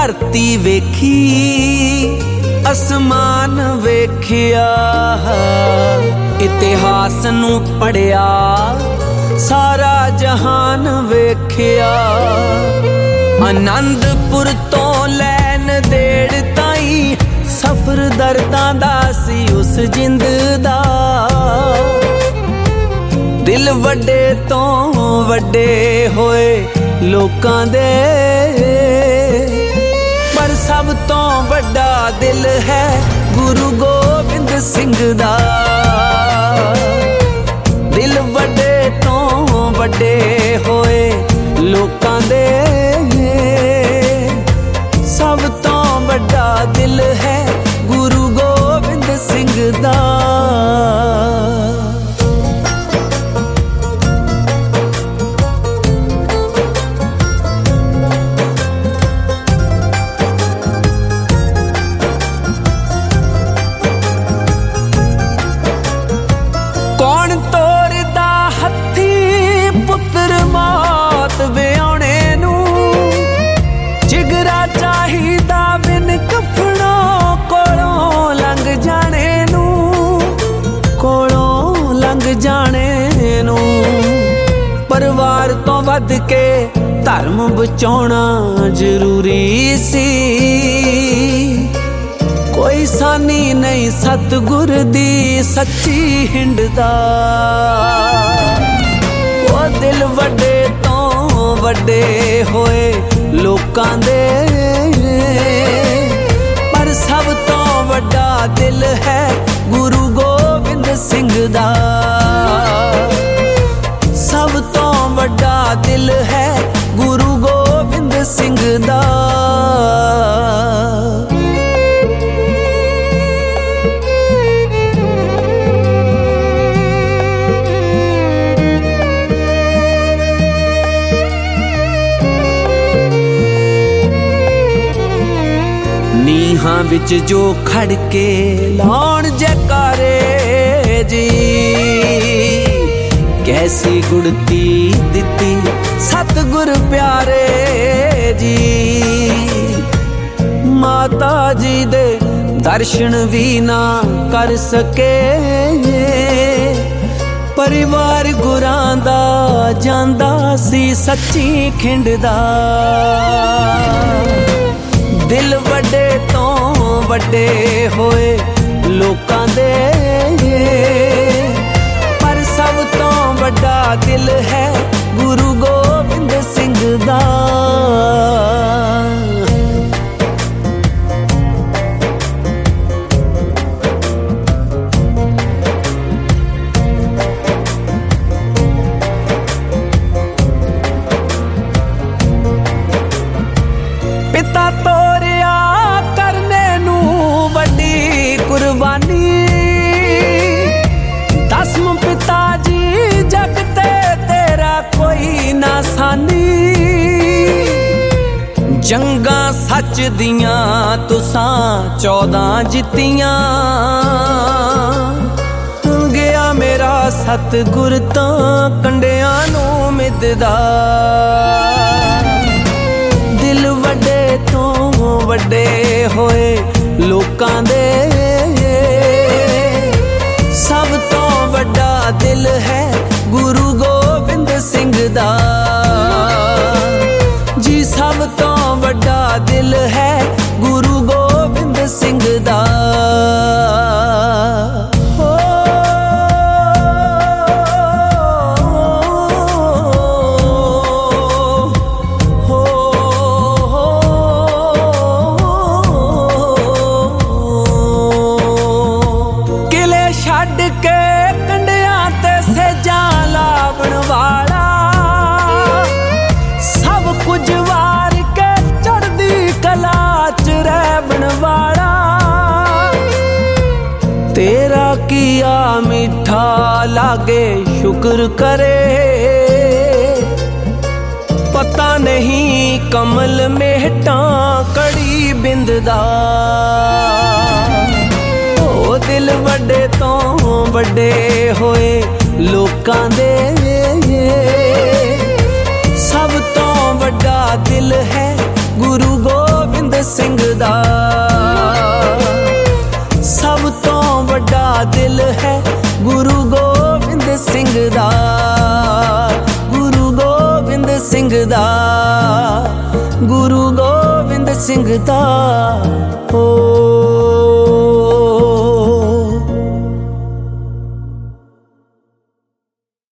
धरती वेखी आसमान वेखिया, इतिहास नूं पढ़िया सारा जहान वेखिया। आनंदपुर तो लैन देड़ ताई सफर दर्दां दा सी उस जिंद दा। दिल वड्डे तो वड्डे होए लोकां दे, पर सब तो वड्डा दिल है गुरु गोबिंद सिंह दा। दिल वड्डे तो वड्डे होए लोकां दे, सब तो वड्डा दिल है गुरु गोबिंद सिंह दा। कौन तोरदा हत्थी पुत्र मौत व्याहुणे नूं, जिगरा चाहिदा बिन कफणों कोलों लंघ जाने नूं, कोलों लंघ जाने नूं। परिवार तो वध के धर्म बचाउणा जरूरी सी, कोई सानी नहीं सतगुर दी सच्ची हिंडदा। ओ दिल वड्डे तो वड्डे होए लोकां दे, पर सब तो वड्डा दिल है गुरु गोबिंद सिंह दा। सब तो वड्डा दिल है गुरु गोबिंद सिंह दा। नीहां विच जो खड़ के लाउण जयकारे जी, कैसी गुड़ती दिती सतगुर प्यारे जी। माता जी दे दर्शन भी ना कर सके, परिवार गुरां दा जांदा सी सच्ची खिंडदा। दिल वड्डे तो वड्डे होए लोकां दे, पर सब तो वड्डा दिल है गुरु गोबिंद सिंह दा। पिता तोरिया करने नू वड्डी कुर्बानी, दसम पिता जी जग ते तेरा कोई ना सानी। जंगा सच दियां तुसां 14 जित्तियां, गया मेरा सतगुर तां कंडियां नू मिददा। दिल वड्डे तो वड्डे होए लोकां दे, सब तो वड्डा दिल है गुरु गोबिंद सिंह दा। जी सब तो वड्डा दिल है गुरु गोबिंद सिंह दा। तेरा किया मीठा लागे शुक्र करे, पता नहीं कमल मेहटा कड़ी बिंददा। ओ दिल वड्डे तो वड्डे होए लोकां दे, सब तो वड्डा दिल है गुरु गोबिंद ਸਿੰਘ ਦਾ। ਸਭ ਤੋਂ ਵੱਡਾ ਦਿਲ ਹੈ ਗੁਰੂ ਗੋਬਿੰਦ ਸਿੰਘ ਦਾ, ਗੁਰੂ ਗੋਬਿੰਦ ਸਿੰਘ ਦਾ, ਗੁਰੂ ਗੋਬਿੰਦ ਸਿੰਘ ਦਾ।